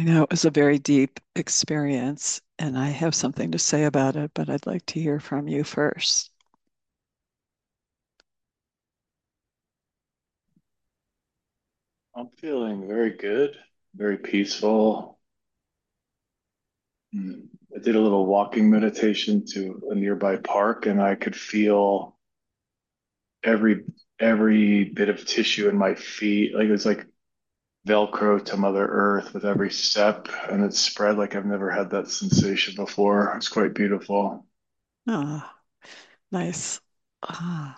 I know it was a very deep experience, and I have something to say about it, but I'd like to hear from you first. I'm feeling very good, very peaceful. I did a little walking meditation to a nearby park, and I could feel every every bit of tissue in my feet. Like it was like Velcro to Mother Earth with every step, and it spread like I've never had that sensation before. It's quite beautiful. Ah, nice. Ah,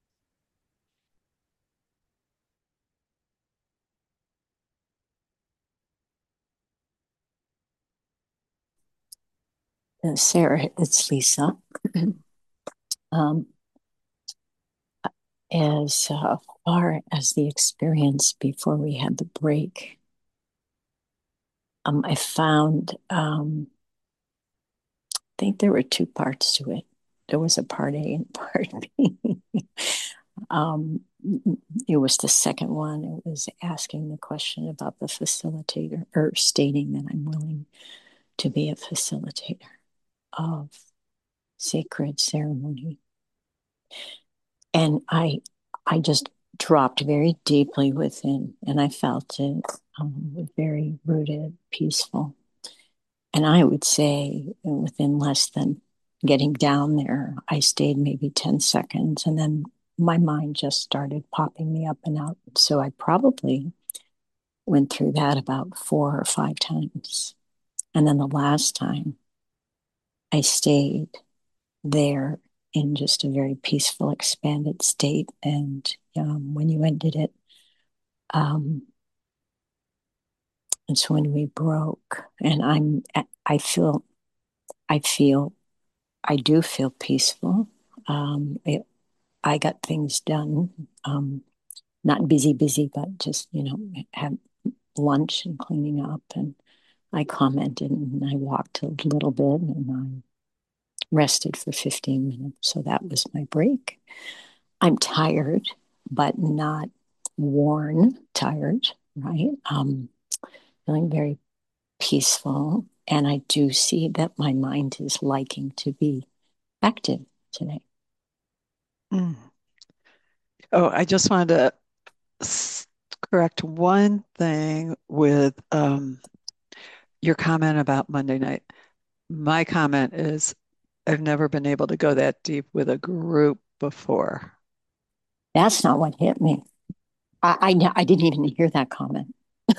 Sarah, it's Lisa. Um, as far as the experience before we had the break, I found, I think there were two parts to it. There was a part A and part B. um, it was the second one. It was asking the question about the facilitator or stating that I'm willing to be a facilitator of sacred ceremony. And I just dropped very deeply within, and I felt it very rooted, peaceful. And I would say within less than getting down there, I stayed maybe 10 seconds, and then my mind just started popping me up and out. So I probably went through that about 4 or 5 times. And then the last time I stayed there in just a very peaceful, expanded state. And when you ended it, um, it's when we broke. And I feel, I feel, I do feel peaceful. I got things done, not busy, busy, but just, have lunch and cleaning up. And I commented and I walked a little bit and I rested for 15 minutes. So that was my break. I'm tired, but not worn tired, right? Feeling very peaceful. And I do see that my mind is liking to be active today. mm. Oh, I just wanted to s- correct one thing with your comment about Monday night. My comment is I've never been able to go that deep with a group before. That's not what hit me. I didn't even hear that comment.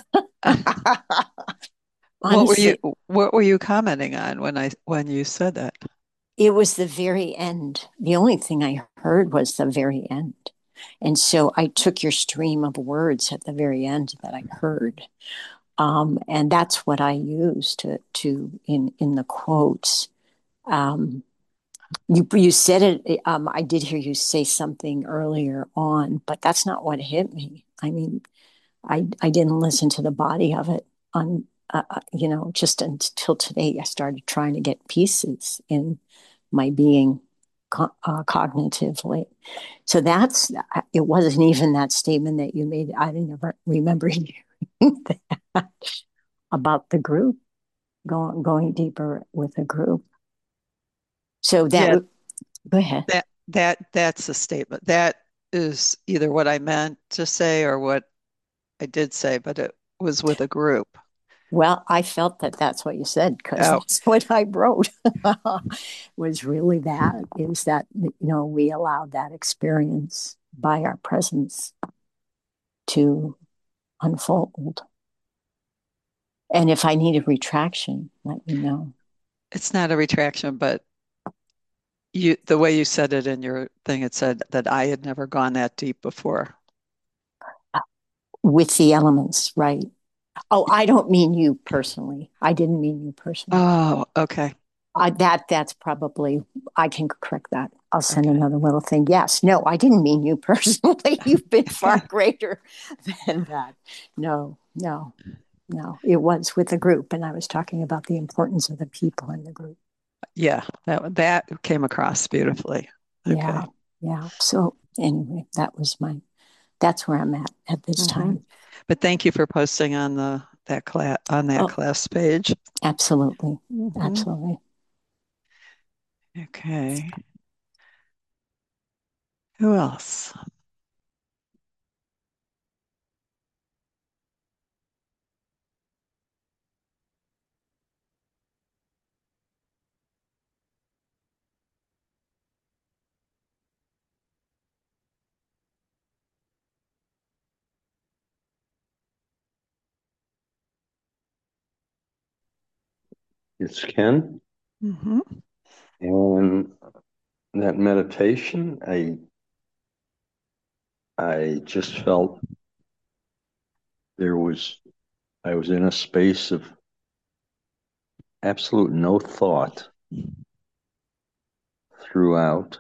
What were you Honestly, what were you commenting on when you said that? it was the very end. The only thing I heard was the very end. And so I took your stream of words at the very end that I heard. And that's what I used to in the quotes. Um, you said it. I did hear you say something earlier on, but that's not what hit me. I mean, I didn't listen to the body of it on just until today. I started trying to get pieces in my being cognitively. So that's it. Wasn't even that statement that you made. I didn't ever remember hearing that about the group going deeper with a group. So that Yeah, go ahead. that's a statement. That is either what I meant to say or what I did say, but it was with a group. Well, I felt that that's what you said because Oh, that's what I wrote. Was really that is that we allowed that experience by our presence to unfold. And if I need a retraction, let me know. it's not a retraction, but the way you said it in your thing, it said that I had never gone that deep before. With the elements, right? Oh, I don't mean you personally. I didn't mean you personally. Oh, okay. That's probably I can correct that. I'll send Okay. another little thing. Yes, no, I didn't mean you personally. You've been far greater than that. No, no, no. It was with a group, and I was talking about the importance of the people in the group. Yeah, that came across beautifully. Yeah, Okay. yeah. So anyway, that's where I'm at this Hmm. time. But thank you for posting on that class on that Oh, class page. absolutely. Hmm. Absolutely. Okay. Who else? It's Ken. Hmm. And that meditation, I just felt there was I was in a space of absolute no thought throughout.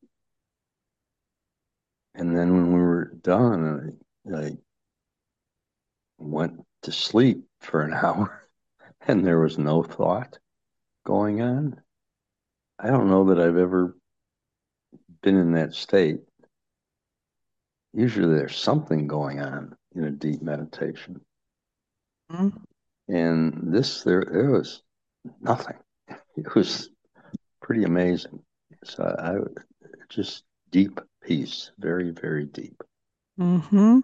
And then when we were done, I went to sleep for an hour and there was no thought going on. I don't know that I've ever been in that state. Usually there's something going on in a deep meditation. And there was nothing. It was pretty amazing. So I just deep peace, very, very deep. Hmm.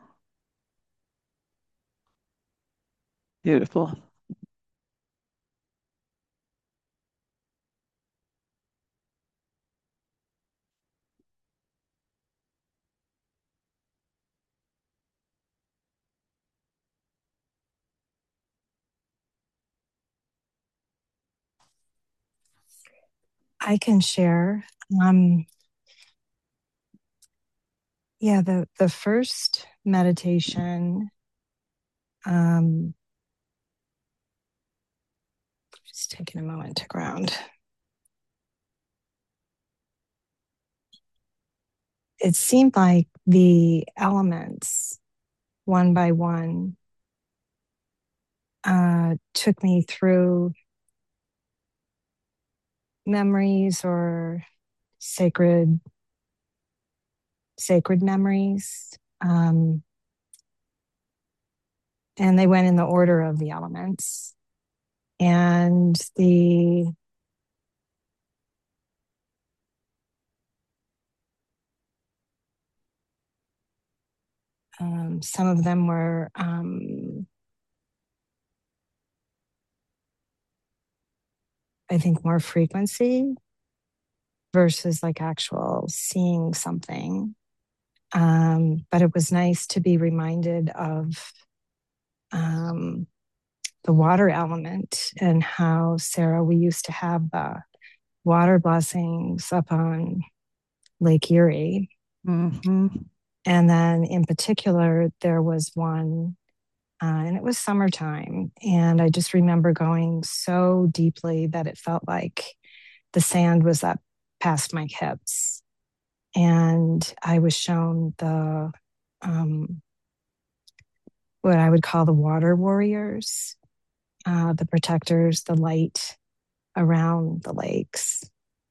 Beautiful. I can share. Um, yeah, the first meditation, um, just taking a moment to ground. It seemed like the elements, one by one, took me through memories or sacred sacred memories. And they went in the order of the elements. And the some of them were I think more frequency versus like actual seeing something. But it was nice to be reminded of um, the water element and how, Sarah, we used to have the water blessings up on Lake Erie. Hmm. And then in particular, there was one, and it was summertime. And I just remember going so deeply that it felt like the sand was up past my hips. And I was shown um, what I would call the water warriors, the protectors, the light around the lakes.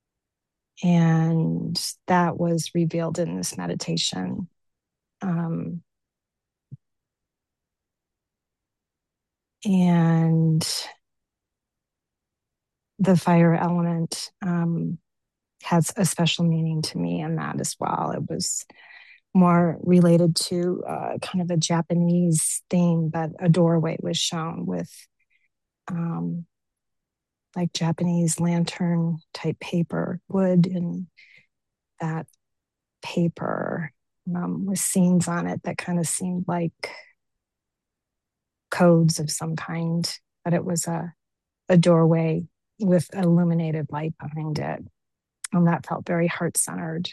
And that was revealed in this meditation. Um, and the fire element has a special meaning to me in that as well. It was more related to kind of a Japanese theme, but a doorway was shown with um, like Japanese lantern type paper, wood, and that paper with scenes on it that kind of seemed like codes of some kind, but it was a doorway with illuminated light behind it. And that felt very heart centered.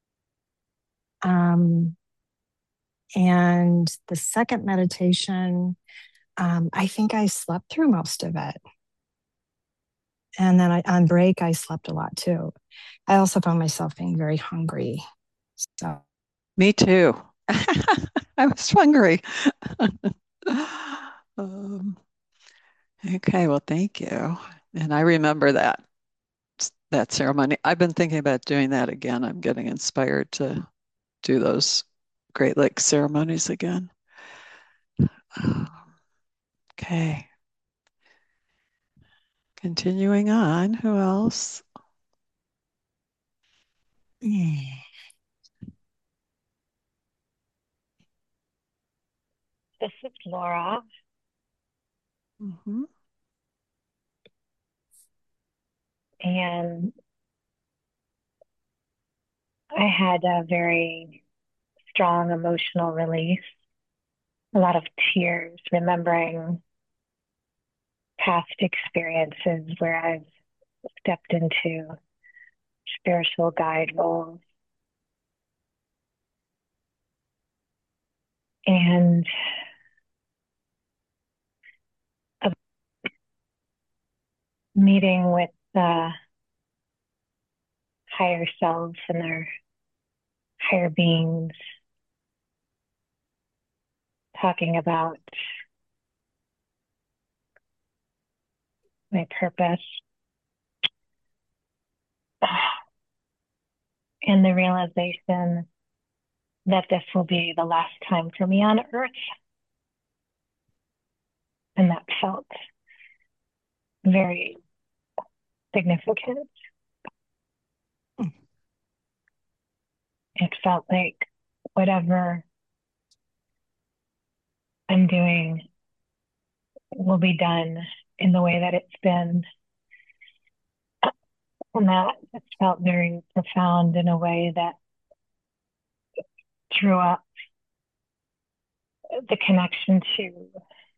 Um, and the second meditation, I think I slept through most of it. And then on break, I slept a lot too. I also found myself being very hungry. So, Me too. I was hungry. Um, okay, well, thank you. And I remember that ceremony. I've been thinking about doing that again. I'm getting inspired to do those Great Lakes ceremonies again. Okay. Continuing on, who else? This is Laura. Mm-hmm. And I had a very strong emotional release, a lot of tears, remembering past experiences where I've stepped into spiritual guide roles. And a meeting with the higher selves and their higher beings, talking about my purpose and the realization that this will be the last time for me on earth. And that felt very significant. It felt like whatever I'm doing will be done in the way that it's been. And that just felt very profound in a way that drew up the connection to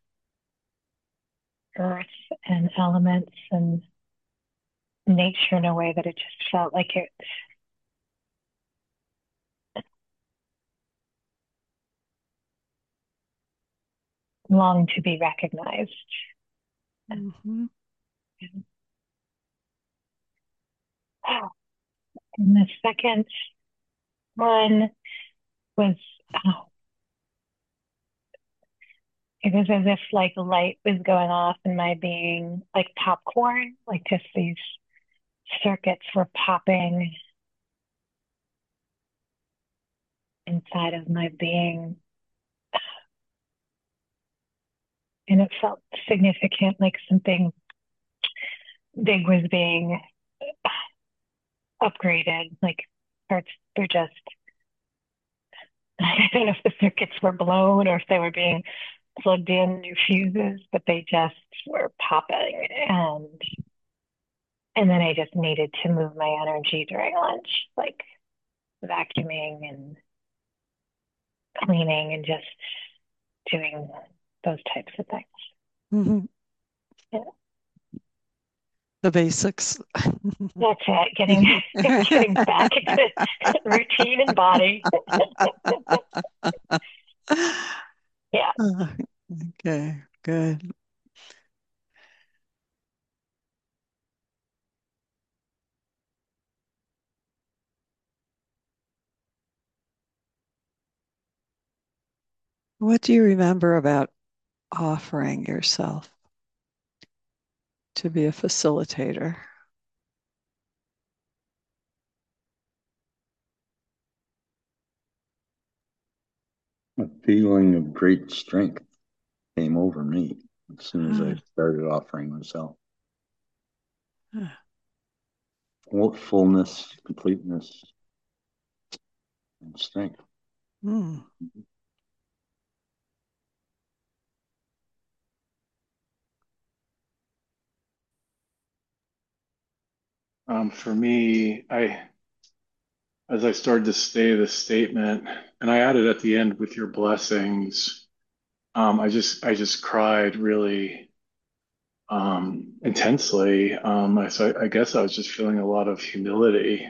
earth and elements and nature in a way that it just felt like it longed to be recognized. Mm-hmm. And the second one was, oh, it was as if like light was going off in my being, like popcorn, like just these circuits were popping inside of my being. And it felt significant, like something big was being upgraded. Like parts were just, I don't know if the circuits were blown or if they were being plugged in, new fuses, but they just were popping. And then I just needed to move my energy during lunch, like vacuuming and cleaning and just doing those types of things. Mm-hmm. Yeah. The basics. That's it. Getting back into routine and body. Yeah. Okay, good. What do you remember about offering yourself to be a facilitator? A feeling of great strength came over me as soon as I started offering myself. Fullness, completeness, and strength. Mm. For me, as I started to say this statement, and I added at the end with your blessings, I just cried really intensely. So I guess I was just feeling a lot of humility.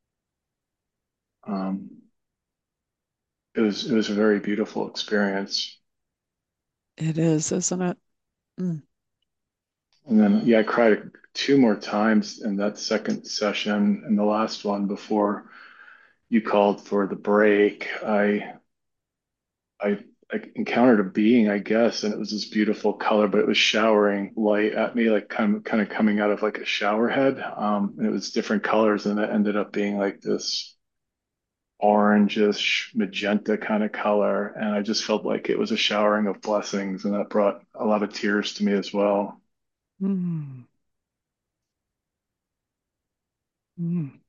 Um, it was a very beautiful experience. It is, isn't it? Mm. And then yeah, I cried two more times in that second session, and the last one before you called for the break. I I encountered a being, I guess, and it was this beautiful color, but it was showering light at me, like kind of coming out of like a shower head. And it was different colors, and it ended up being like this orangish magenta kind of color, and I just felt like it was a showering of blessings, and that brought a lot of tears to me as well. Mm. Mm.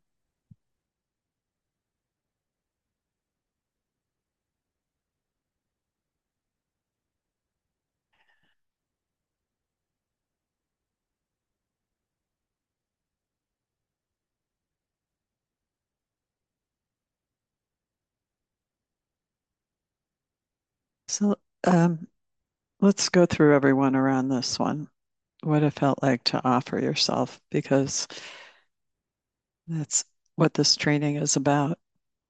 So let's go through everyone around this one. What it felt like to offer yourself, because that's what this training is about.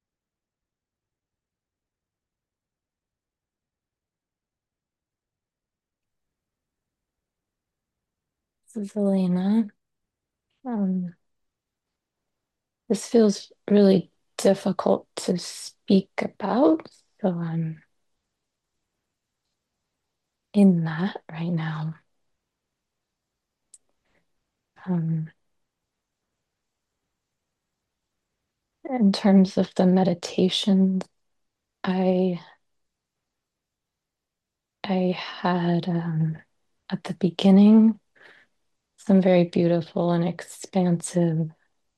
This is Elena. Um, this feels really difficult to speak about, so I'm in that right now. Um, in terms of the meditation, I I had at the beginning some very beautiful and expansive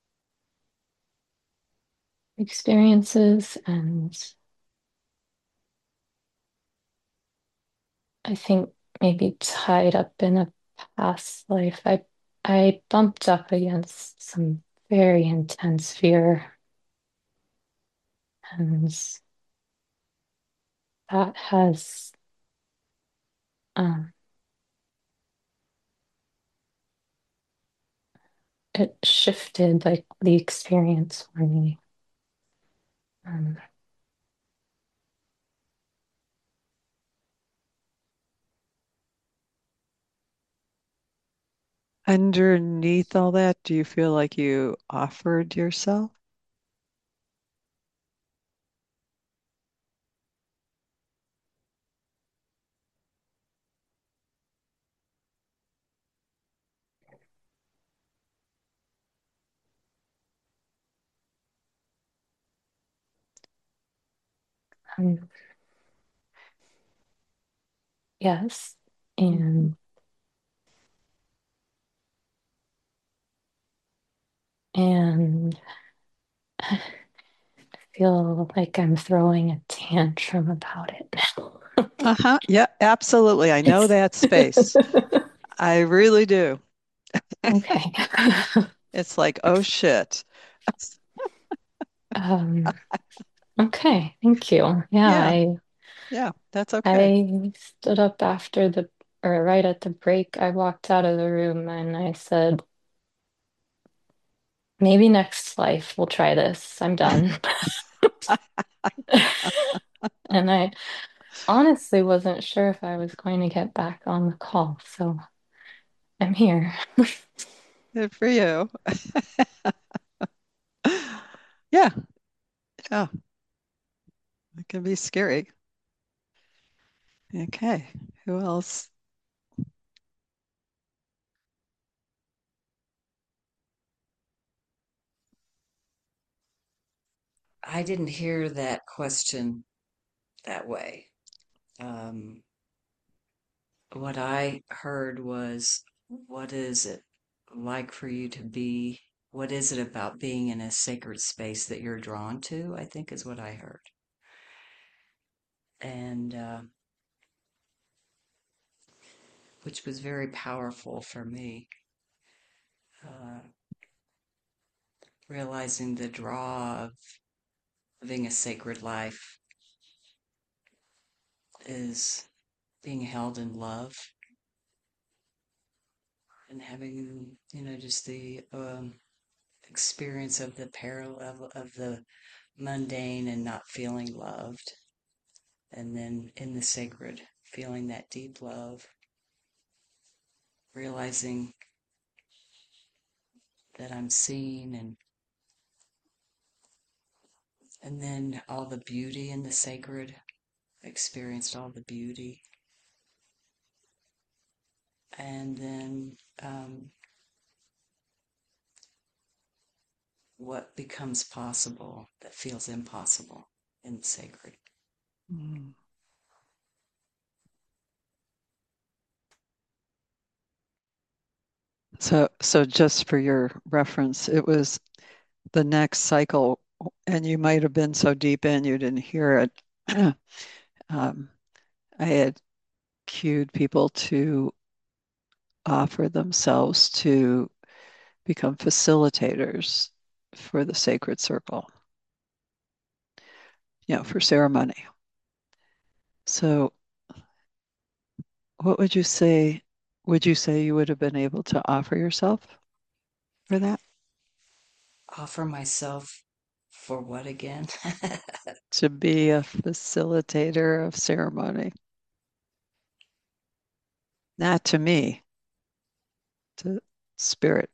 experiences, and I think maybe tied up in a past life, I bumped up against some very intense fear, and that has um, it shifted like the experience for me. Um, Underneath all that, do you feel like you offered yourself? um, yes, and and I feel like I'm throwing a tantrum about it now. Uh-huh. Yeah, absolutely. I know that space. I really do. Okay. It's like, oh shit. Um, okay, thank you. Yeah, Yeah, yeah, that's okay. I stood up after the, or right at the break. I walked out of the room and I said, maybe next life we'll try this. I'm done. And I honestly wasn't sure if I was going to get back on the call, so I'm here. Good for you. Yeah, yeah, it can be scary. Okay, who else? I didn't hear that question that way. Um, what I heard was, what is it like for you to be? What is it about being in a sacred space that you're drawn to? I think is what I heard. And which was very powerful for me, uh, realizing the draw of living a sacred life is being held in love and having, just the experience of the parallel of the mundane and not feeling loved, and then in the sacred, feeling that deep love, realizing that I'm seen, and then all the beauty in the sacred, experienced all the beauty, and then what becomes possible that feels impossible in the sacred. Mm. So just for your reference, it was the next cycle, and you might have been so deep in you didn't hear it. um, I had cued people to offer themselves to become facilitators for the sacred circle, for ceremony. So, what would you say? Would you say you would have been able to offer yourself for that? Offer myself for what again? To be a facilitator of ceremony? Not to me, to spirit.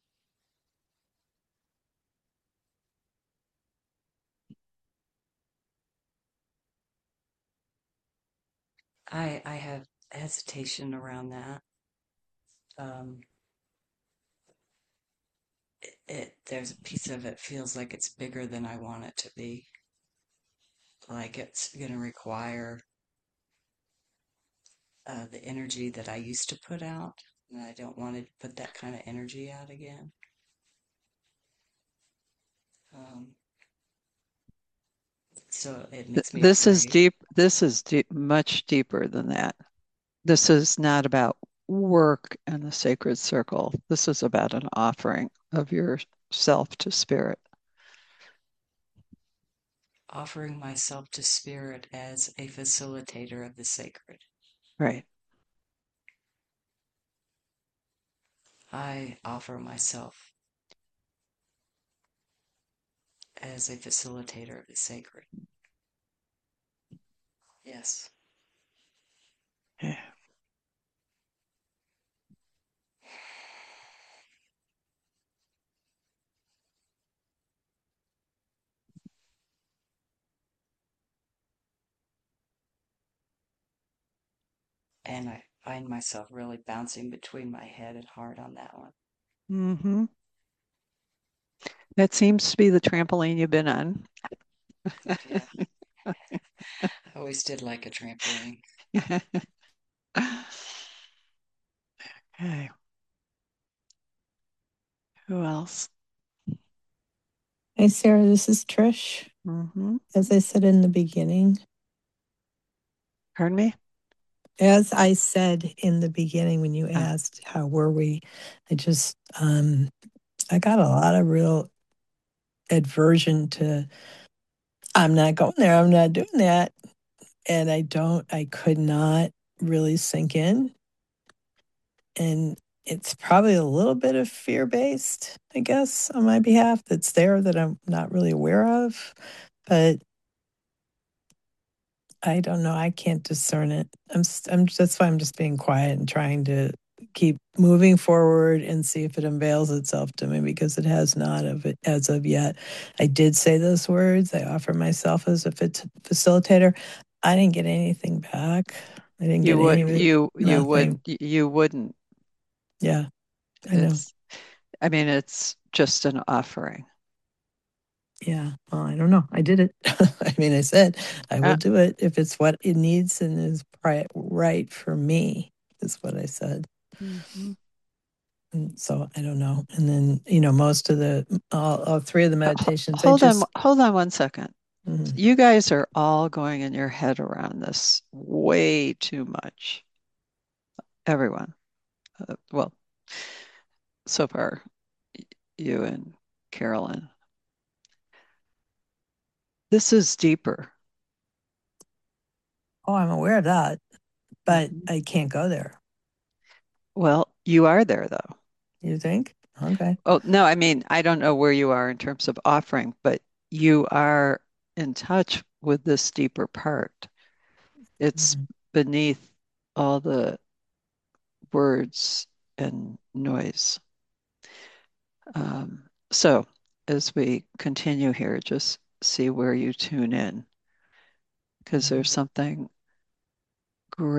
I have hesitation around that. Um, there's a piece of it feels like it's bigger than I want it to be. Like it's going to require the energy that I used to put out, and I don't want to put that kind of energy out again. Um, so it makes me This is afraid. deep. This is deep, much deeper than that. This is not about work and the sacred circle. This is about an offering of yourself to spirit. Offering myself to spirit as a facilitator of the sacred. Right. I offer myself as a facilitator of the sacred. Yes. Yeah. And I find myself really bouncing between my head and heart on that one. Mm-hmm. That seems to be the trampoline you've been on. Yeah. I always did like a trampoline. Okay. Who else? Hey, Sarah, this is Trish. Mm-hmm. As I said in the beginning, Pardon me? as I said in the beginning when you Oh, asked how were we, I just I got a lot of real aversion to I'm not going there, I'm not doing that. And I could not really sink in. And it's probably a little bit of fear based, I guess, on my behalf that's there that I'm not really aware of. But I don't know. I can't discern it. That's why I'm just being quiet and trying to keep moving forward and see if it unveils itself to me because it has not of it as of yet. I did say those words. I offer myself as a facilitator. I didn't get anything back. I didn't you get would any you would nothing. you wouldn't. Yeah, I know. It's I mean it's just an offering. Yeah. Well, I don't know. I did it. I mean, I said I will Uh, do it if it's what it needs and is right for me, is what I said. mhm. And so I don't know. And then, most of all three of the meditations, Hold on 1 second. mhm. You guys are all going in your head around this way too much. Everyone. Well, so far, you and Carolyn. This is deeper. Oh, I'm aware of that, but Mhm. I can't go there. Well, you are there though. You think? Okay. Oh, no, I mean, I don't know where you are in terms of offering, but you are in touch with this deeper part. It's Mhm. beneath all the words and noise. So as we continue here, just see where you tune in, because Mhm. there's something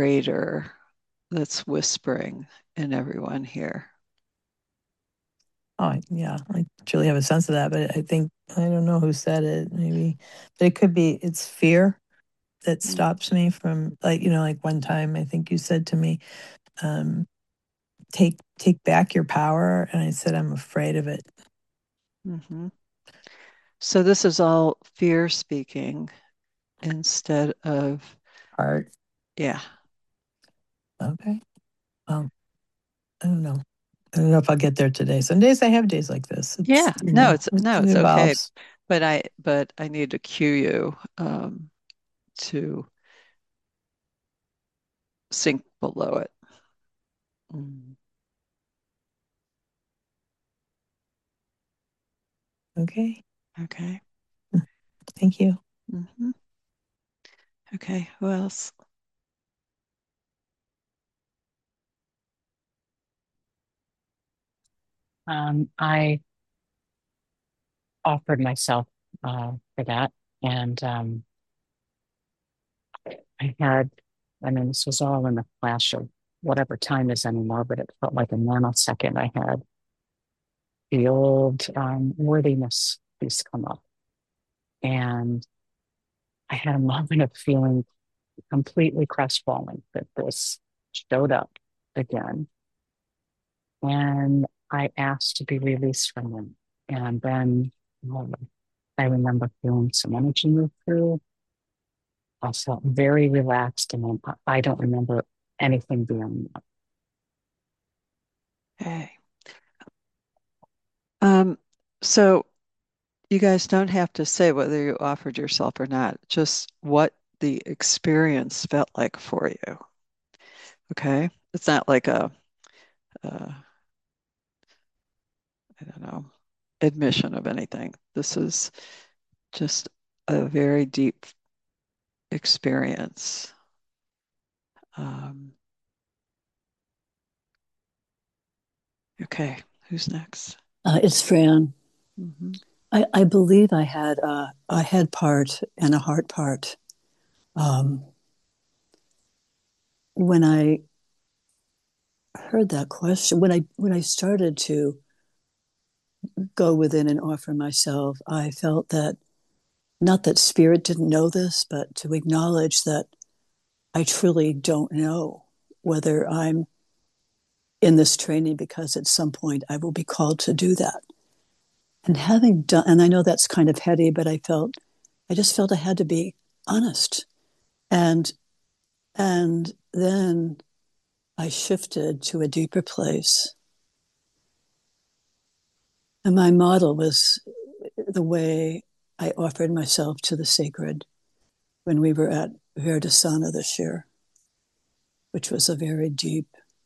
greater that's whispering in everyone here. Oh, yeah, I truly have a sense of that, but I think, I don't know who said it, maybe, but it could be, it's fear that Mm. stops me from, like, like one time I think you said to me, um, take back your power. And I said, I'm afraid of it. Mm-hmm. So this is all fear speaking instead of, Art. yeah. Okay. Well, I don't know. I don't know if I'll get there today. Some days I have days like this. Yeah. No, It it's okay. evolves. But I need to cue you to sink below it. Mm. Okay. Okay. Thank you. Hmm. Okay. Who else? I offered myself for that, and I had, I mean, this was all in a flash of whatever time is anymore, but it felt like a nanosecond. I had the old worthiness piece come up, and I had a moment of feeling completely crestfallen that this showed up again. And I asked to be released from them. And then I remember feeling some energy move through. I felt very relaxed, and then I don't remember anything beyond that. Okay. Um, so you guys don't have to say whether you offered yourself or not, just what the experience felt like for you. Okay. It's not like uh, I don't know, admission of anything. This is just a very deep experience. Um, okay. Who's next? It's Fran. Hmm. I believe I had a head part and a heart part. Um, when I heard that question, when I started to go within and offer myself, I felt that not that spirit didn't know this, but to acknowledge that I truly don't know whether I'm in this training because at some point I will be called to do that. And having done, and I know that's kind of heady, but I just felt I had to be honest. And And then I shifted to a deeper place. And my model was the way I offered myself to the sacred when we were at Verdasana this year, which was a very deep,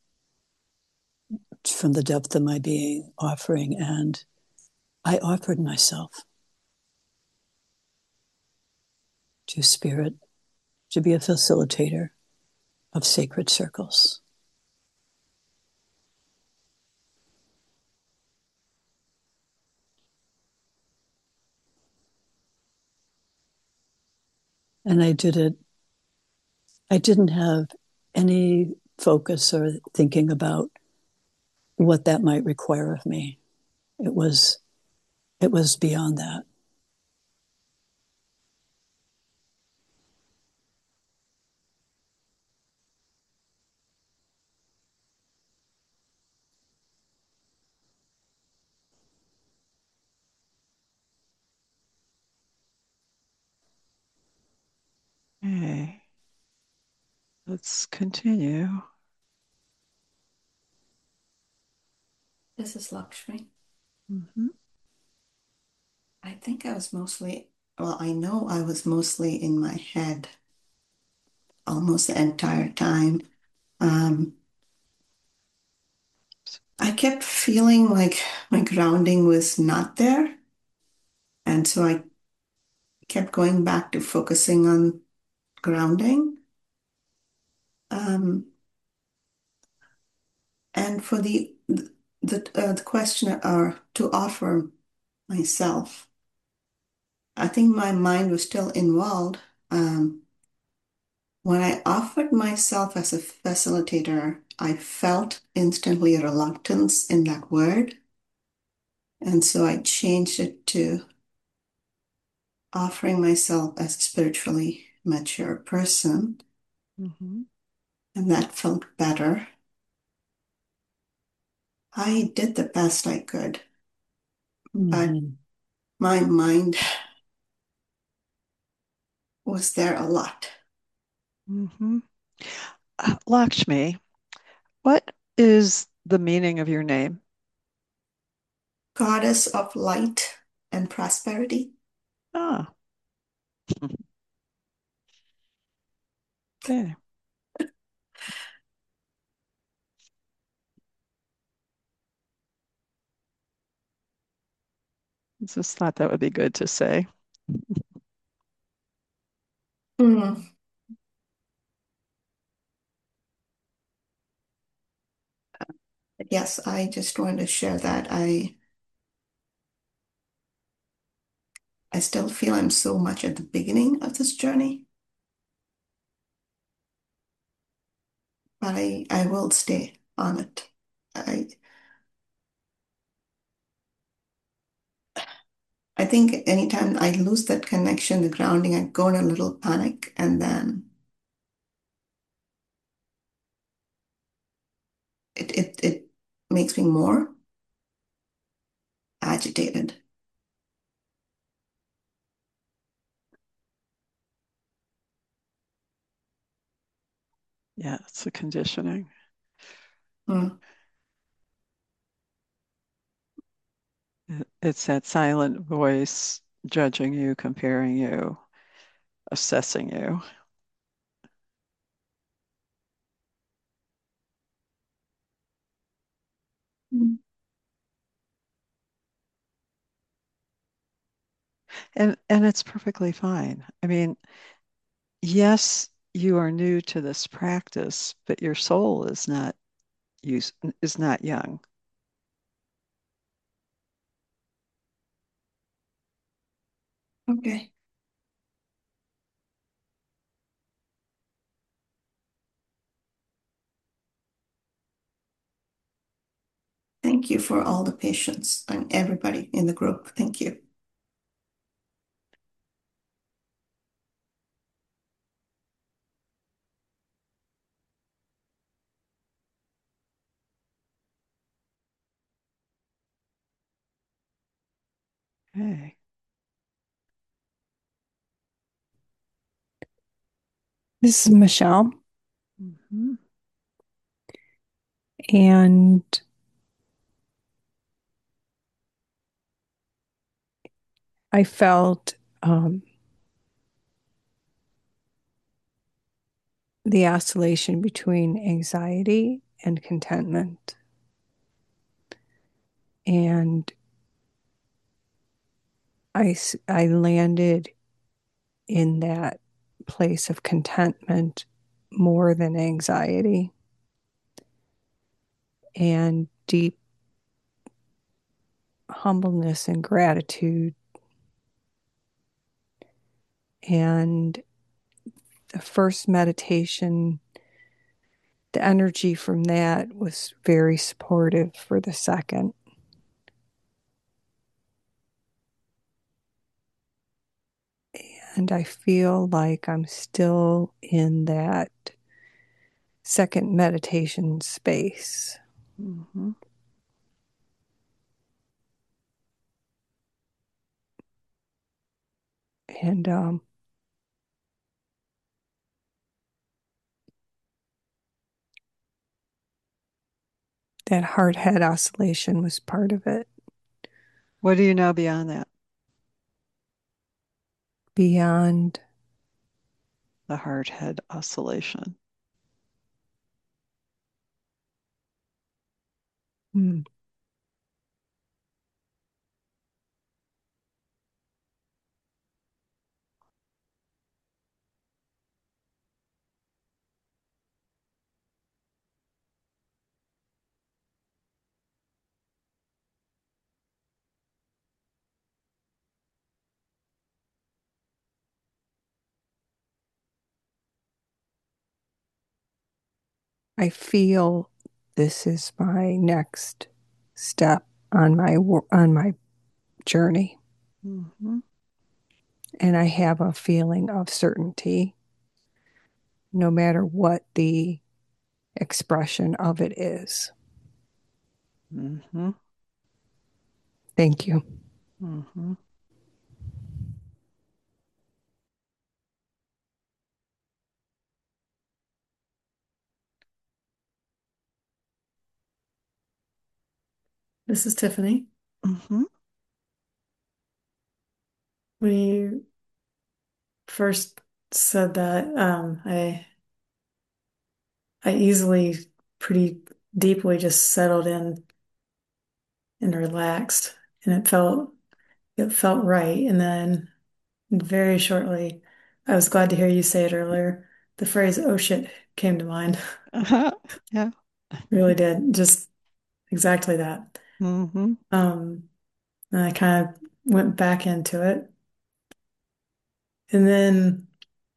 from the depth of my being, offering. And I offered myself to spirit to be a facilitator of sacred circles. And I didn't have any focus or thinking about what that might require of me. It was it was beyond that. Okay. Let's continue. This is Lakshmi. Hmm. I think I was mostly, well, I know I was mostly in my head almost the entire time. Um, I kept feeling like my grounding was not there. And so I kept going back to focusing on grounding. Um, and for the question or to offer myself, I think my mind was still involved. When I offered myself as a facilitator, I felt instantly a reluctance in that word. And so I changed it to offering myself as a spiritually mature person. Mm-hmm. And that felt better. I did the best I could, but Mm-hmm. my mind was there a lot. Mm-hmm. Lakshmi, what is the meaning of your name? Goddess of light and prosperity. Ah, okay. Just thought that would be good to say. Mm. Yes, I just wanted to share that. I still feel I'm so much at the beginning of this journey, but I will stay on it. I I think anytime I lose that connection, the grounding, I go in a little panic and then it makes me more agitated. Yeah, it's the conditioning. Mm. It's that silent voice judging you, comparing you, assessing you. Mm. And it's perfectly fine. I mean, yes, you are new to this practice, but your soul use is not young. Okay. Thank you for all the patience and everybody in the group. Thank you. Okay. This is Michelle, Mhm. and I felt the oscillation between anxiety and contentment. And I landed in that place of contentment more than anxiety and deep humbleness and gratitude. And the first meditation, the energy from that was very supportive for the second. And I feel like I'm still in that second meditation space. Mhm. And that heart head oscillation was part of it. What do you know beyond that? Beyond, The heart head oscillation. hmm, I feel this is my next step on my journey. Mm-hmm. And I have a feeling of certainty, no matter what the expression of it is. Mm-hmm. Thank you. Mm-hmm. This is Tiffany. Mm-hmm. When you first said that, I easily, pretty deeply just settled in and relaxed, and it felt right. And then very shortly, I was glad to hear you say it earlier. The phrase "oh shit" came to mind. Uh-huh. Yeah. Really did. Just exactly that. Mm-hmm. And I kind of went back into it. And then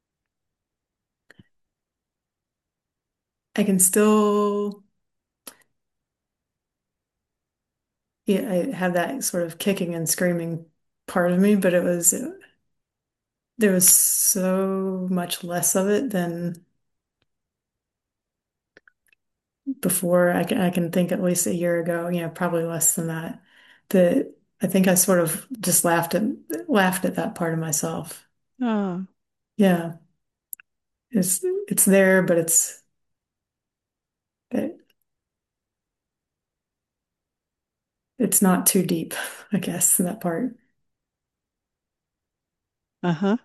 I can still, yeah, I have that sort of kicking and screaming part of me, but there was so much less of it than before. I can think at least a year ago, probably less than that, that I think I sort of just laughed at that part of myself. Oh, Yeah, it's there, but it, it's not too deep, I guess, that part. uh-huh.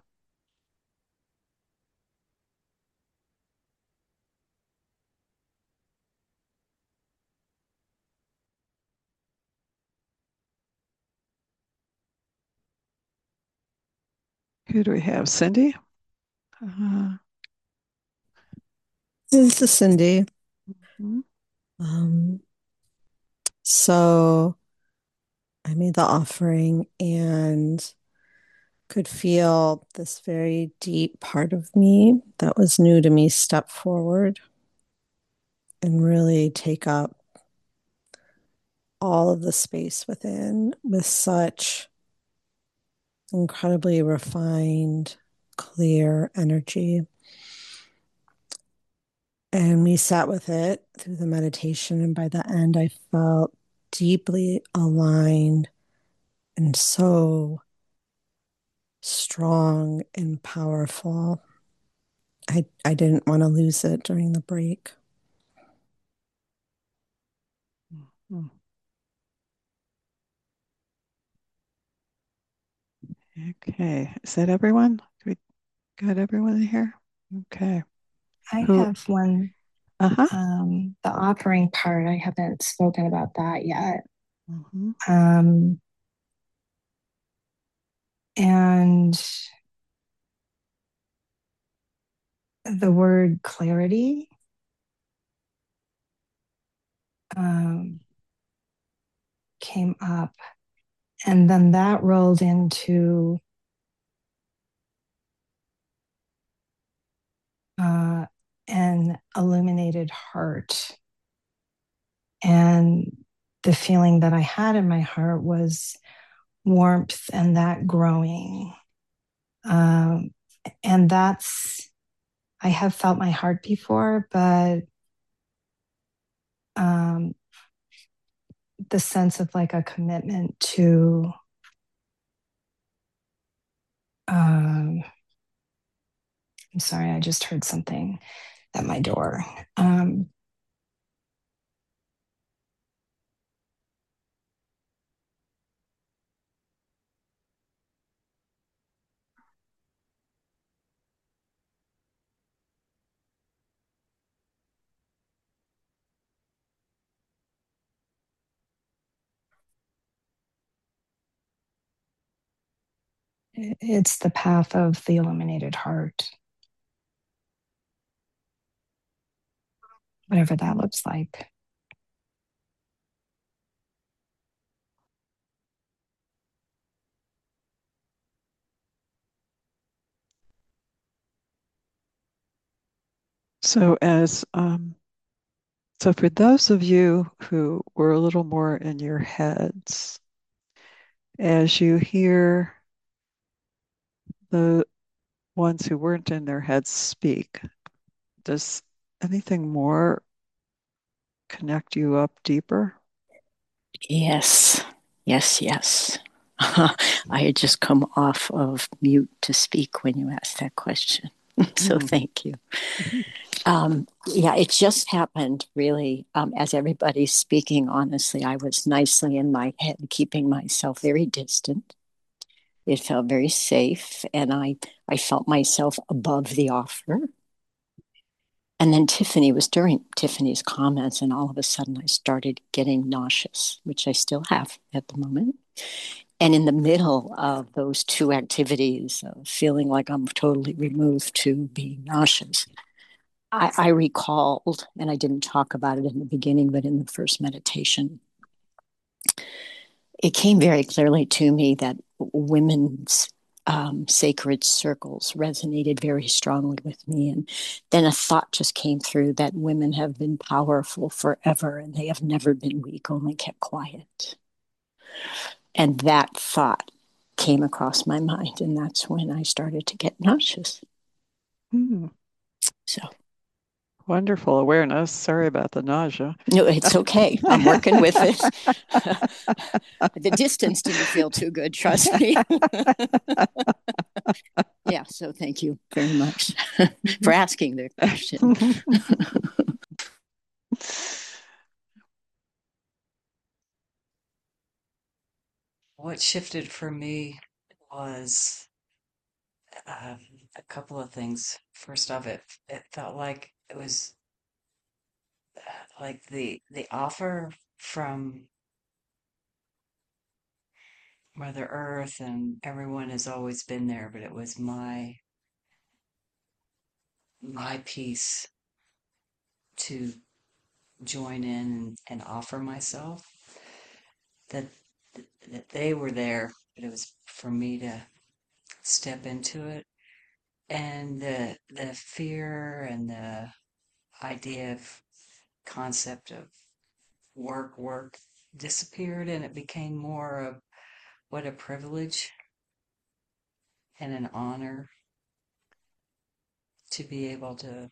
Who do we have? Cindy? Uh, This is Cindy. mm-hmm. Um, so I made the offering and could feel this very deep part of me that was new to me step forward and really take up all of the space within with such incredibly refined, clear energy. And we sat with it through the meditation. And by the end, I felt deeply aligned and so strong and powerful. I didn't want to lose it during the break. Mm-hmm. Okay. Is that everyone? We got everyone in here? Okay. I Who? have one, Uh-huh. the offering part. I haven't spoken about that yet. Mm-hmm. And the word clarity came up, and then that rolled into an illuminated heart. And the feeling that I had in my heart was warmth and that growing. Um, and I have felt my heart before, but um, the sense of like a commitment to I'm sorry, I just heard something at my door. It's the path of the illuminated heart, whatever that looks like. So so for those of you who were a little more in your heads, as you hear the ones who weren't in their heads speak, does anything more connect you up deeper? Yes, yes. I had just come off of mute to speak when you asked that question. So thank you. Yeah, it just happened really as everybody's speaking. Honestly, I was nicely in my head, keeping myself very distant. It felt very safe, and I felt myself above the offer. And then Tiffany was during Tiffany's comments, and all of a sudden I started getting nauseous, which I still have at the moment. And in the middle of those two activities, feeling like I'm totally removed to being nauseous, I recalled, and I didn't talk about it in the beginning, but in the first meditation, it came very clearly to me that women's sacred circles resonated very strongly with me. And then a thought just came through that women have been powerful forever and they have never been weak, only kept quiet. And that thought came across my mind. And that's when I started to get nauseous. So. Wonderful awareness. Sorry about the nausea. No, it's okay. I'm working with it. The distance didn't feel too good, trust me. Yeah, so thank you very much for asking the question. What shifted for me was a couple of things. First off, it felt like it was like the offer from Mother Earth and everyone has always been there, but it was my piece to join in and offer myself. That that they were there, but it was for me to step into it. And the fear and the idea of concept of work disappeared and it became more of what a privilege and an honor to be able to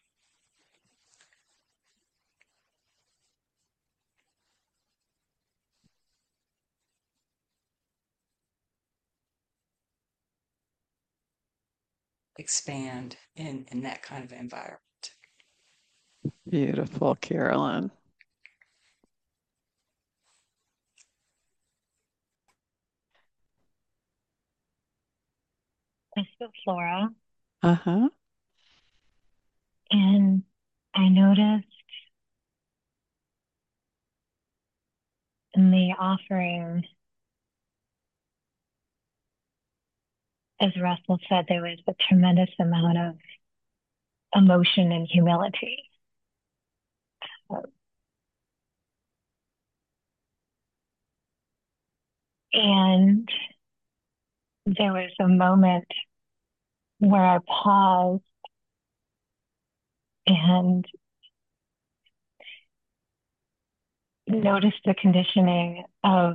expand in that kind of environment. Beautiful, Carolyn. This is Flora. Uh-huh. And I noticed in the offering, as Russell said, there was a tremendous amount of emotion and humility. And there was a moment where I paused and noticed the conditioning of,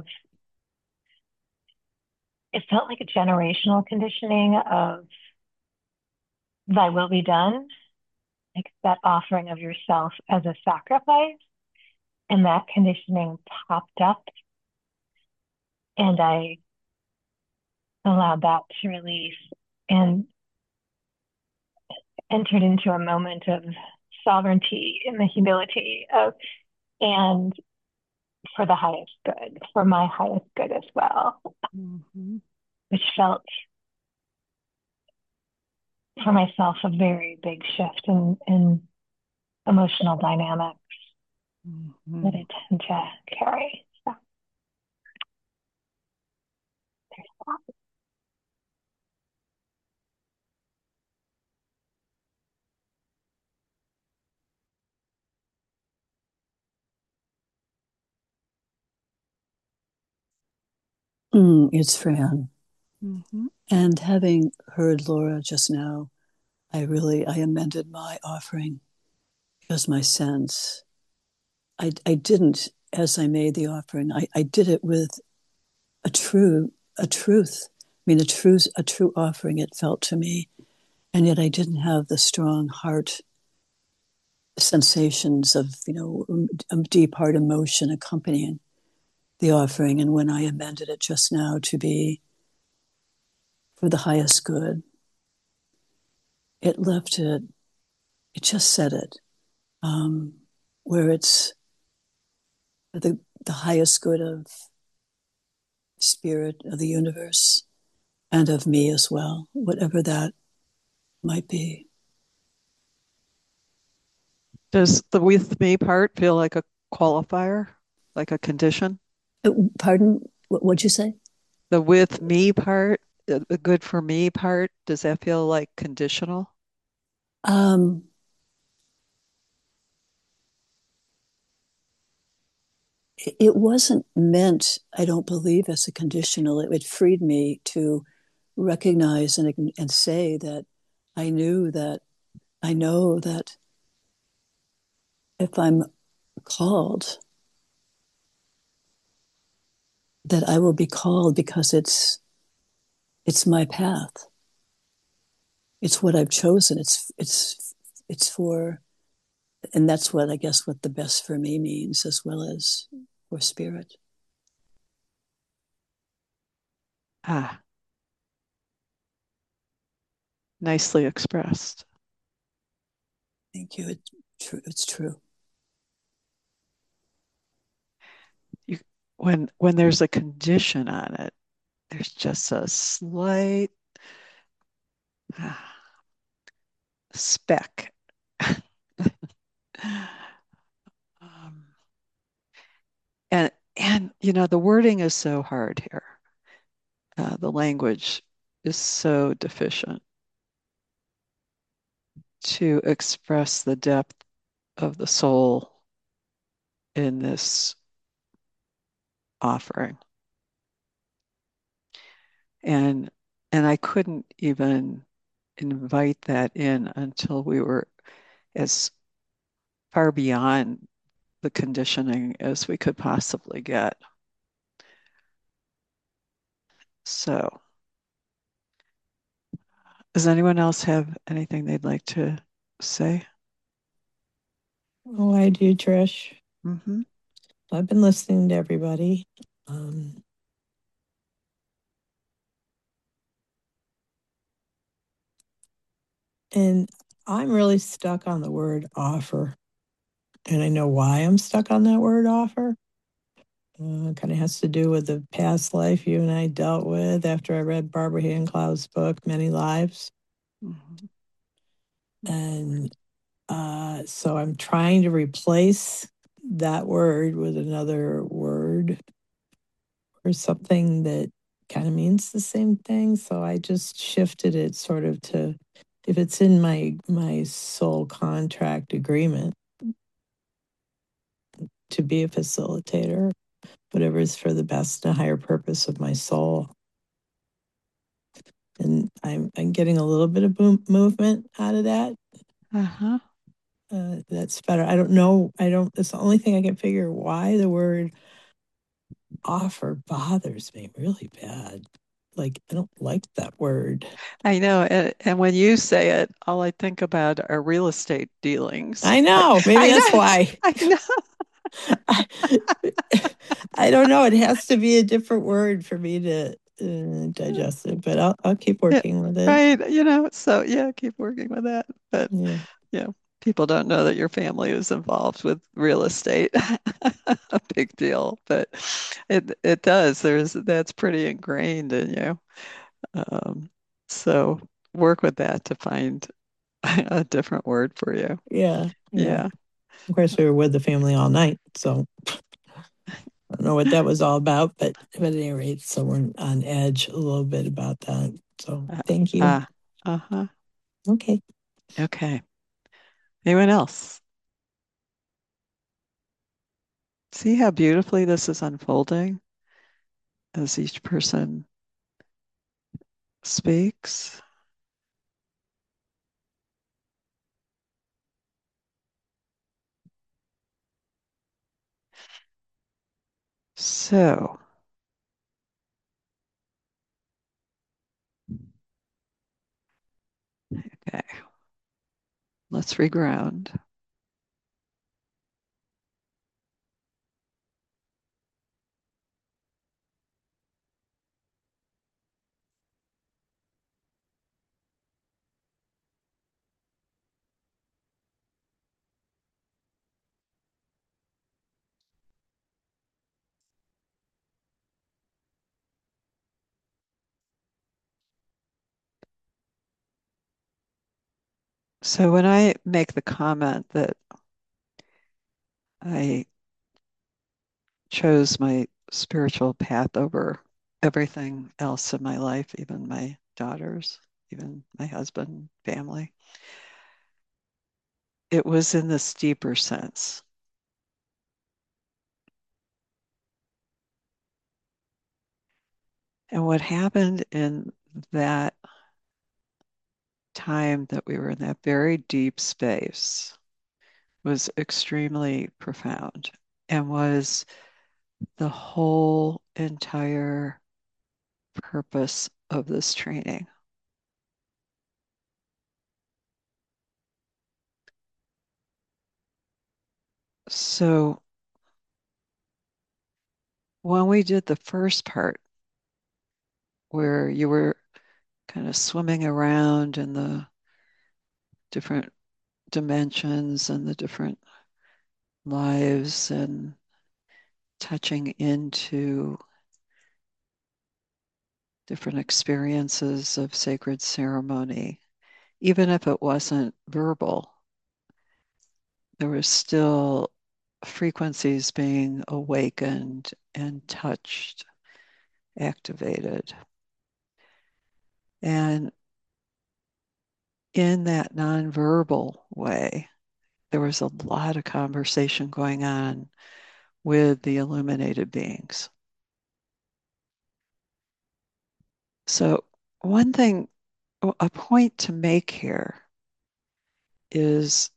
it felt like a generational conditioning of thy will be done, like that offering of yourself as a sacrifice. And that conditioning popped up and I allowed that to release and entered into a moment of sovereignty in the humility of, and for the highest good, for my highest good as well, which felt for myself a very big shift in emotional dynamics that I tend to carry. So there's that. It's Fran. And having heard Laura just now, I amended my offering because my sense, I didn't, as I made the offering, I did it with a true a truth. I mean, a true offering. It felt to me, and yet I didn't have the strong heart sensations of a deep heart emotion accompanying the offering. And when I amended it just now to be for the highest good, it left it. It just said it, where it's the highest good of spirit of the universe and of me as well, whatever that might be. Does the with me part feel like a qualifier, like a condition? Pardon? What'd you say? The with me part, the good for me part, does that feel like conditional? Um, it wasn't meant, I don't believe, as a conditional. It freed me to recognize and say that I knew that I know that if I'm called, that I will be called because it's my path. It's what I've chosen. It's for, and that's what I guess what the best for me means, as well as for spirit. Ah, nicely expressed. Thank you. It's true. It's true. You, when there's a condition on it, there's just a slight speck. um, and the wording is so hard here. The language is so deficient to express the depth of the soul in this offering. And I couldn't even invite that in until we were as far beyond the conditioning as we could possibly get. So, does anyone else have anything they'd like to say? Oh, I do, Trish. Mm-hmm. I've been listening to everybody. And I'm really stuck on the word offer. And I know why I'm stuck on that word offer. Kind of has to do with the past life you and I dealt with after I read Barbara Handcloud's book, Many Lives. Mm-hmm. And so I'm trying to replace that word with another word or something that kind of means the same thing. So I just shifted it sort of to if it's in my soul contract agreement to be a facilitator, whatever is for the best and higher purpose of my soul. And I'm getting a little bit of movement out of that. Uh-huh. That's better. I don't know. It's the only thing I can figure why the word offer bothers me really bad. Like, I don't like that word. I know. And when you say it, all I think about are real estate dealings. I know. Maybe I that's know. why. I know. I, I don't know. It has to be a different word for me to digest it, but I'll keep Yeah, working with it. right. So yeah, keep working with that. But Yeah. people don't know that your family is involved with real estate. A big deal, but it does. That's pretty ingrained in you. Um, so work with that to find a different word for you. Yeah. Yeah. Yeah. Of course, we were with the family all night, so I don't know what that was all about, but at any rate, so we're on edge a little bit about that. So thank you. Uh-huh. Okay. Okay. Anyone else? See how beautifully this is unfolding as each person speaks? So, Okay, let's reground. So when I make the comment that I chose my spiritual path over everything else in my life, even my daughters, even my husband, family, it was in this deeper sense. And what happened in that time that we were in that very deep space was extremely profound and was the whole entire purpose of this training. So when we did the first part, where you were kind of swimming around in the different dimensions and the different lives and touching into different experiences of sacred ceremony, even if it wasn't verbal, there was still frequencies being awakened and touched, activated. And in that nonverbal way, there was a lot of conversation going on with the illuminated beings. So, one thing, a point to make here is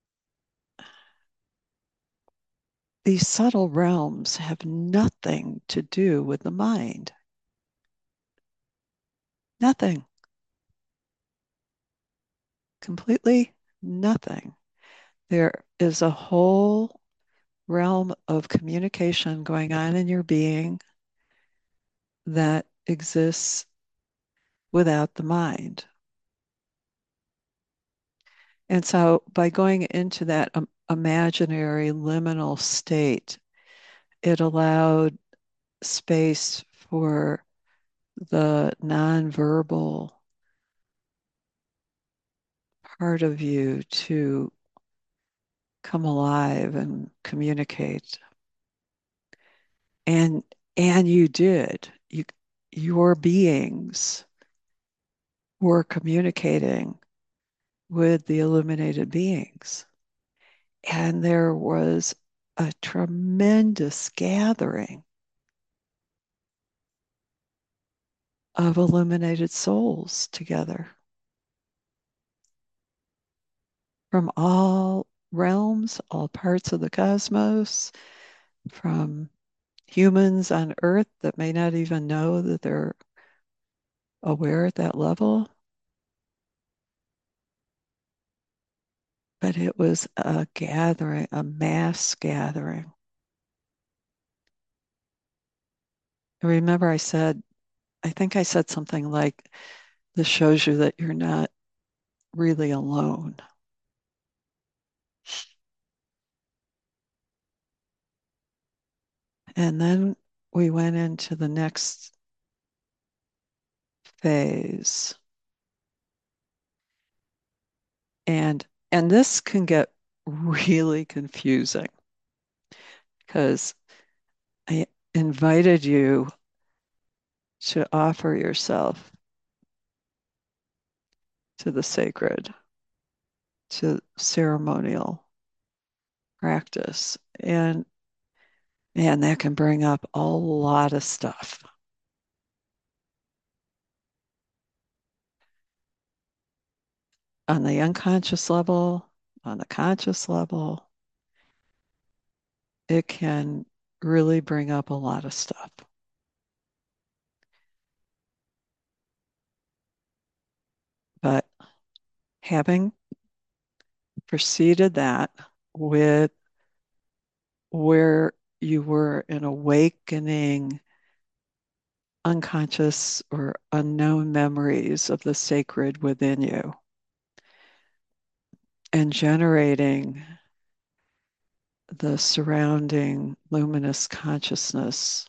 these subtle realms have nothing to do with the mind. Nothing. Completely nothing. There is a whole realm of communication going on in your being that exists without the mind. And so by going into that imaginary liminal state, it allowed space for the nonverbal part of you to come alive and communicate. And you did. Your beings were communicating with the illuminated beings. And there was a tremendous gathering of illuminated souls together from all realms, all parts of the cosmos, from humans on Earth that may not even know that they're aware at that level. But it was a gathering, a mass gathering. I remember I think I said something like, this shows you that you're not really alone. And then we went into the next phase. And this can get really confusing because I invited you to offer yourself to the sacred, to ceremonial practice. And man, that can bring up a lot of stuff. On the unconscious level, on the conscious level, it can really bring up a lot of stuff. But having preceded that with where you were in awakening unconscious or unknown memories of the sacred within you and generating the surrounding luminous consciousness,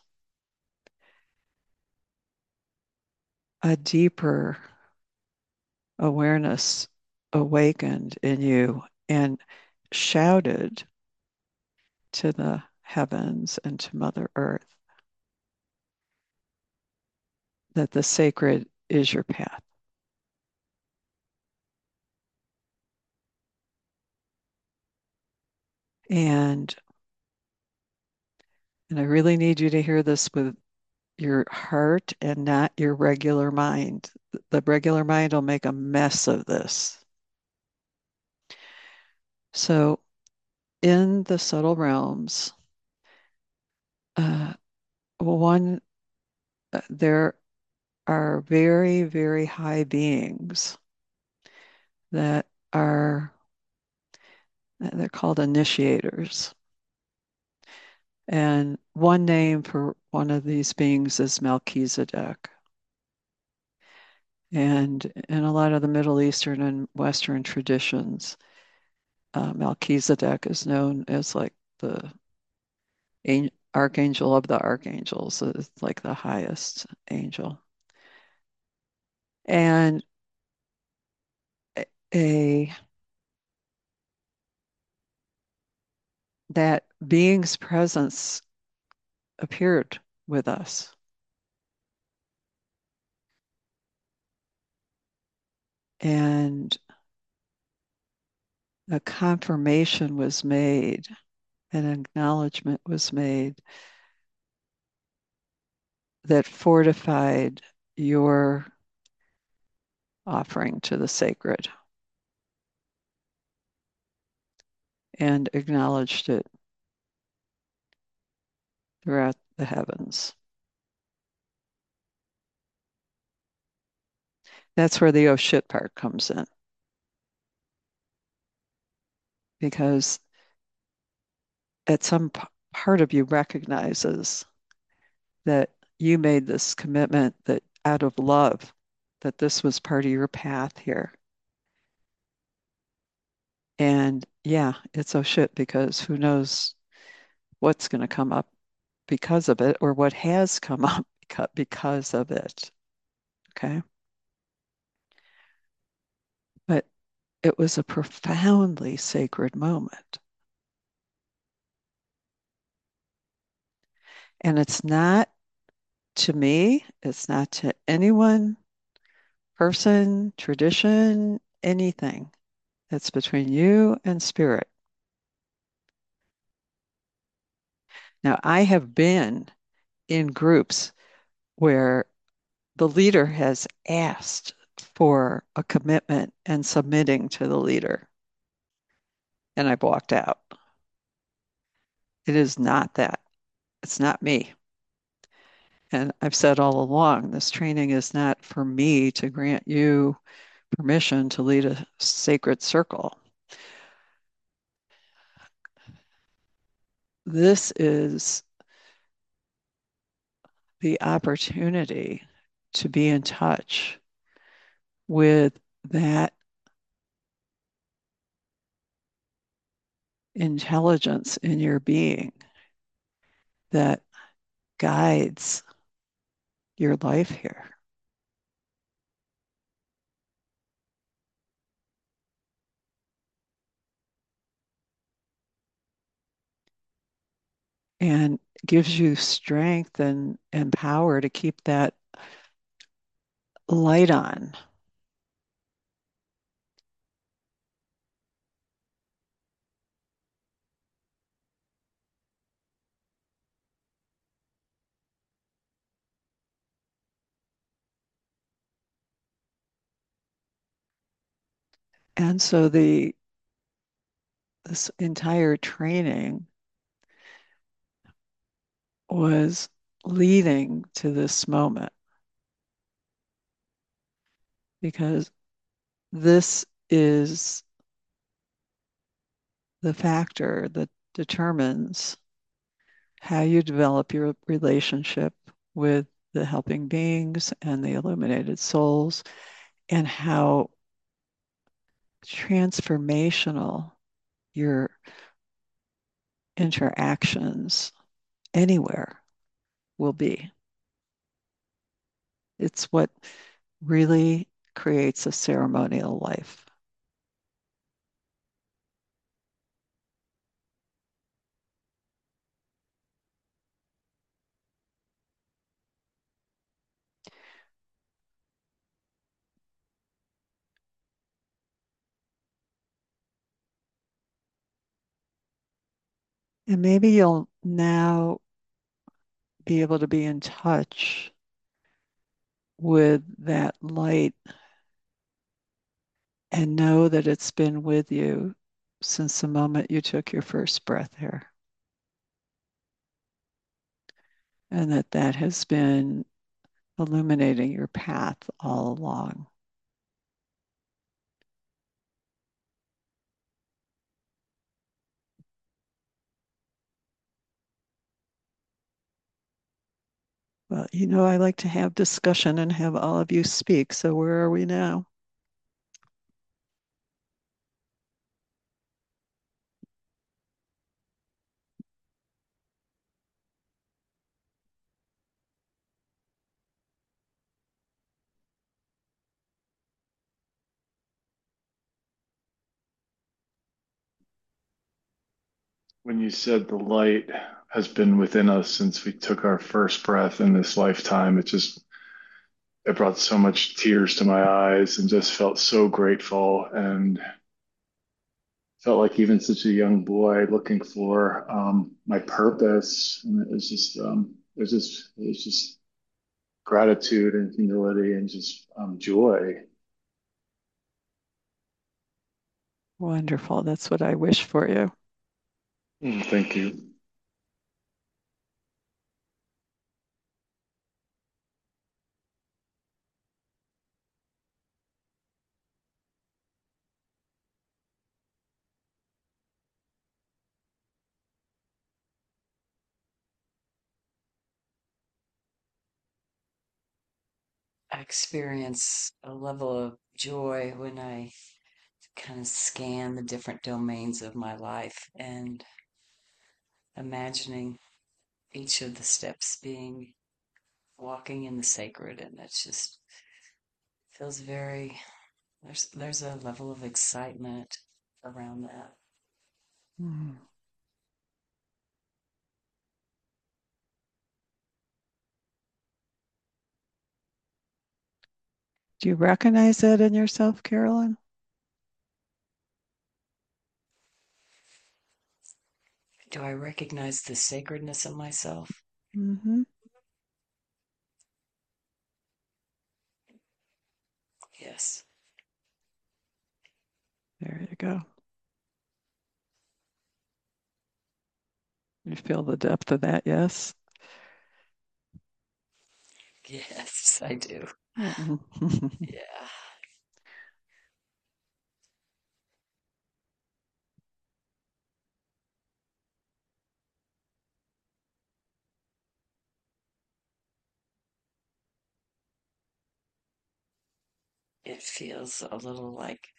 a deeper awareness awakened in you and shouted to the heavens and to Mother Earth that the sacred is your path. And I really need you to hear this with your heart and not your regular mind. The regular mind will make a mess of this. So, in the subtle realms, one, there are very, very high beings that are, they're called initiators. And one name for one of these beings is Melchizedek. And in a lot of the Middle Eastern and Western traditions, Melchizedek is known as like the archangel of the archangels. It's like the highest angel. And a that being's presence appeared with us. And a confirmation was made, an acknowledgement was made that fortified your offering to the sacred and acknowledged it throughout the heavens. That's where the oh shit part comes in. Because at some part of you recognizes that you made this commitment that out of love, that this was part of your path here. And yeah, it's oh shit because who knows what's going to come up because of it or what has come up because of it. Okay. But it was a profoundly sacred moment. And it's not to me, it's not to anyone, person, tradition, anything. It's between you and spirit. Now, I have been in groups where the leader has asked for a commitment and submitting to the leader, and I've walked out. It is not that. It's not me. And I've said all along, this training is not for me to grant you permission to lead a sacred circle. This is the opportunity to be in touch with that intelligence in your being that guides your life here. And gives you strength and power to keep that light on. And so this entire training was leading to this moment because this is the factor that determines how you develop your relationship with the helping beings and the illuminated souls, and how transformational your interactions anywhere will be. It's what really creates a ceremonial life. And maybe you'll now be able to be in touch with that light and know that it's been with you since the moment you took your first breath here. And that that has been illuminating your path all along. Well, you know, I like to have discussion and have all of you speak. So where are we now? When you said the light has been within us since we took our first breath in this lifetime, it brought so much tears to my eyes and just felt so grateful and felt like even such a young boy looking for my purpose. And it was just gratitude and humility and just joy. Wonderful. That's what I wish for you. Thank you. I experience a level of joy when I kind of scan the different domains of my life and imagining each of the steps being walking in the sacred, and it's just feels very there's a level of excitement around that. Mm. Do you recognize that in yourself, Carolyn? Do I recognize the sacredness of myself? Mm-hmm. Yes. There you go. You feel the depth of that, yes? Yes, I do. Mm-hmm. Yeah. It feels a little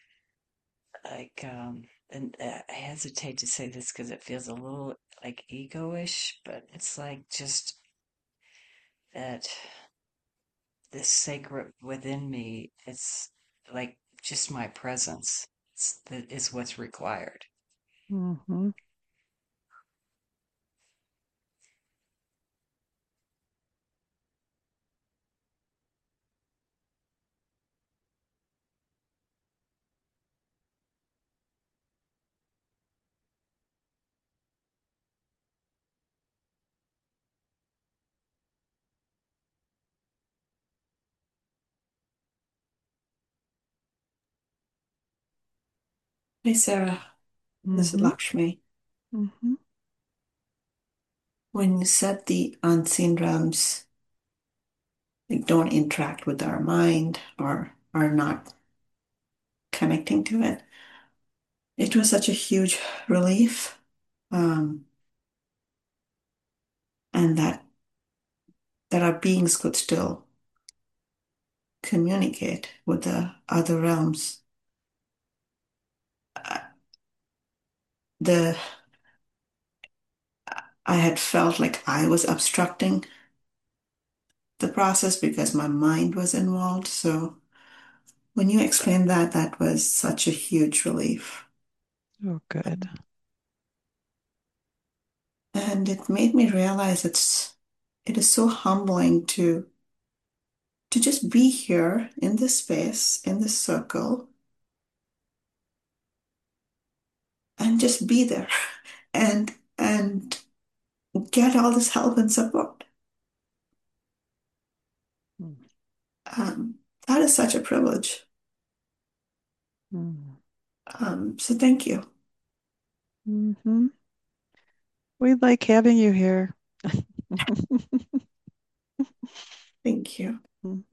and I hesitate to say this because it feels a little like ego-ish, but it's like just that this sacred within me, it's like just my presence. That is what's required. Mm-hmm. Hey, Sarah, this is Mm-hmm. Lakshmi. Mm-hmm. When you said the unseen realms like, don't interact with our mind or are not connecting to it. It was such a huge relief. And that our beings could still communicate with the other realms. Uh, The I had felt like I was obstructing the process because my mind was involved. So when you explained that, that was such a huge relief. Oh, good. And it made me realize it is so humbling to just be here in this space, in this circle, and just be there and get all this help and support. Mm. That is such a privilege. Mm. So thank you. Mm-hmm. We like having you here. Thank you. Mm.